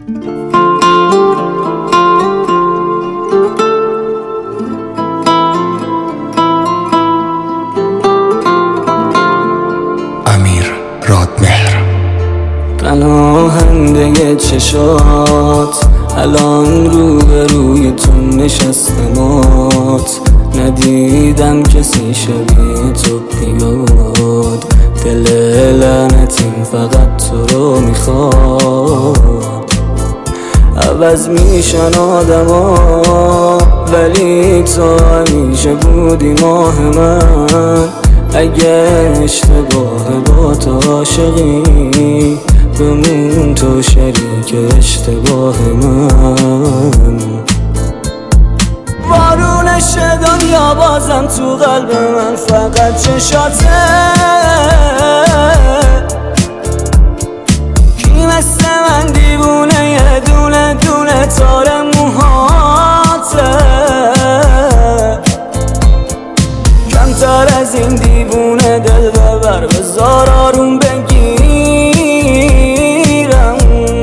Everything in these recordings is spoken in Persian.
امیر رادمهر. پناهنده چشات الان روبروی تو نشستمات، ندیدم کسی شبیه تو بیاد، دل لعنتیم فقط تو رو میخواد. عوض میشن آدما ولی تو همیشه بودی ماه من، اگه اشتباه با تو عاشقی بمون تو شریک اشتباه من. بارونش دنیا بازم تو قلب من فقط چشاته، کی مثل من دیوونه یه دونه دونه تار موهاته، کمتر از این دیوونه دل ببر بذار آروم بگیرم،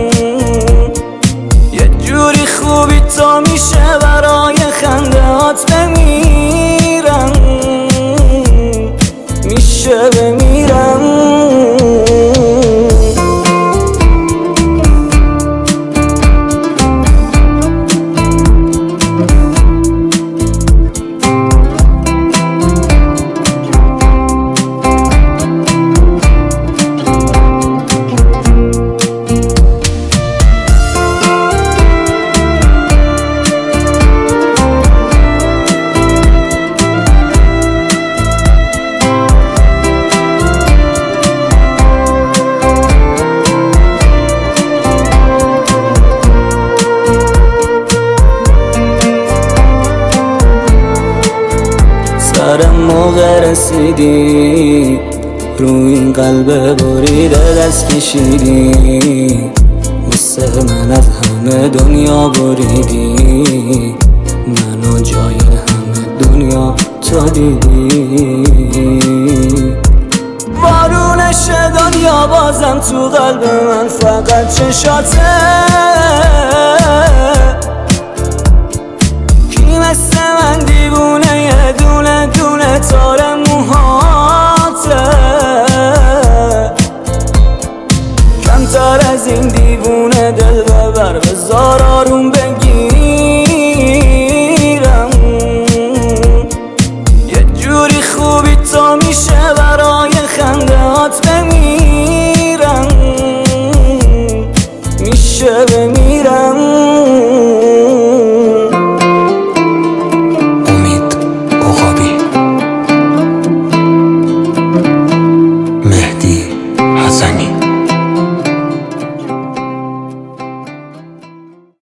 یه جوری خوبی تو میشه برای خنده هات بمیرم، میشه بمیرم. سرم موقع رسیدی روی این قلب بریده دست کشیدی، واسه من از همه دنیا بریدی، منو جای همه دنیا تو دیدی. بارونش دنیا بازم تو قلب من فقط چشاته، کی مثل من دیوونه یه دونه دونه تار موهاته، کمتر از این دیوونه دل ببر بذار آروم بگیرم، یه جوری خوبی تو میشه برای خنده هات بمیرم، میشه بمیرم. مهدی حسنی.